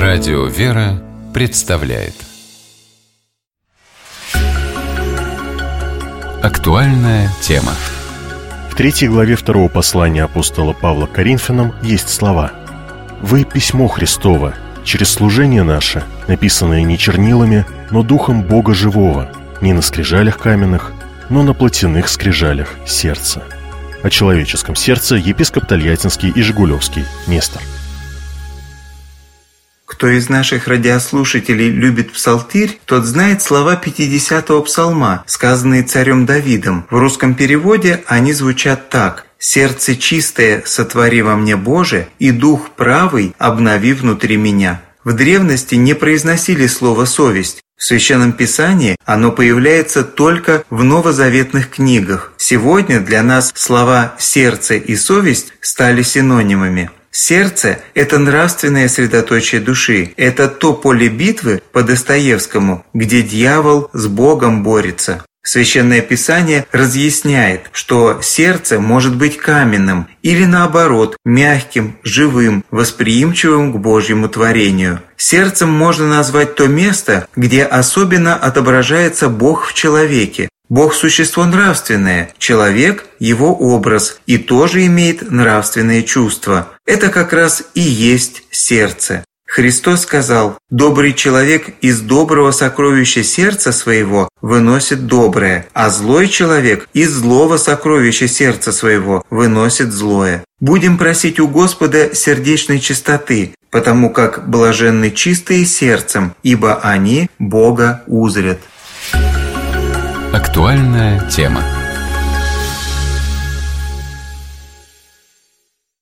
Радио «Вера» представляет актуальная тема. В 3 главе 2 послания апостола Павла к Коринфянам есть слова: «Вы письмо Христово, через служение наше, написанное не чернилами, но Духом Бога живого, не на скрижалях каменных, но на плотяных скрижалях сердца». О человеческом сердце епископ Тольяттинский и Жигулевский, Нестор. Кто из наших радиослушателей любит псалтырь, тот знает слова 50-го псалма, сказанные царем Давидом. В русском переводе они звучат так: «Сердце чистое сотвори во мне, Боже, и дух правый обнови внутри меня». В древности не произносили слово «совесть». В Священном Писании оно появляется только в новозаветных книгах. Сегодня для нас слова «сердце» и «совесть» стали синонимами. Сердце – это нравственное средоточие души. Это то поле битвы по Достоевскому, где дьявол с Богом борется. Священное Писание разъясняет, что сердце может быть каменным или, наоборот, мягким, живым, восприимчивым к Божьему творению. Сердцем можно назвать то место, где особенно отображается Бог в человеке. Бог – существо нравственное, человек – его образ и тоже имеет нравственные чувства. Это как раз и есть сердце. Христос сказал: «Добрый человек из доброго сокровища сердца своего выносит доброе, а злой человек из злого сокровища сердца своего выносит злое». Будем просить у Господа сердечной чистоты, потому как блаженны чистые сердцем, ибо они Бога узрят. Актуальная тема.